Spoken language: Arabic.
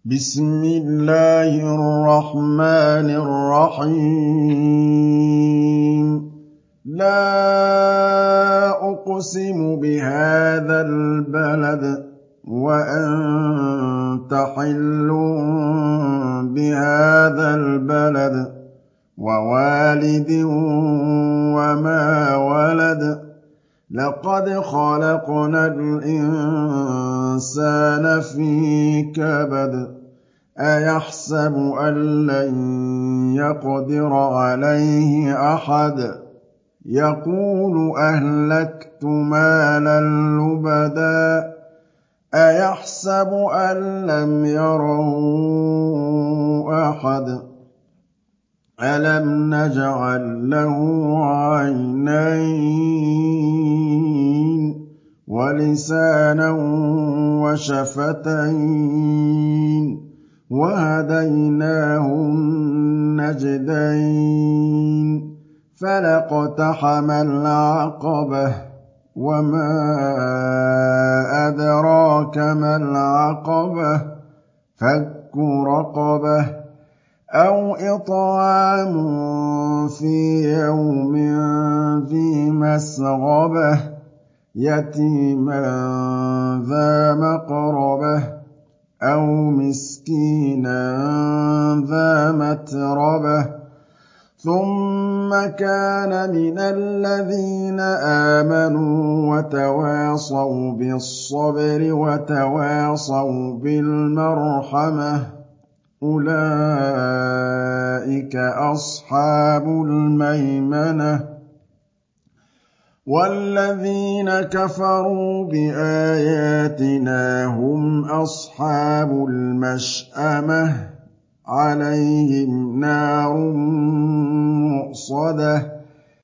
بسم الله الرحمن الرحيم لا أقسم بهذا البلد وأنت حل بهذا البلد ووالد وما ولد لقد خلقنا الإنسان في كبد أيحسب أن لن يقدر عليه أحد يقول أهلكت مالا لبدا أيحسب أن لم يره أحد ألم نجعل له عينين ولسانا وشفتين وهديناه النجدين فلاقتحم العقبة وما أدراك ما العقبة فك رقبة أو إطعام في يوم ذي مسغبة يتيما ذا مقربة أو مسكينا ذا متربة ثم كان من الذين آمنوا وتواصوا بالصبر وتواصوا بالمرحمة أولئك أصحاب الميمنة والذين كفروا بآياتنا هم أصحاب المشأمة عليهم نار مؤصدة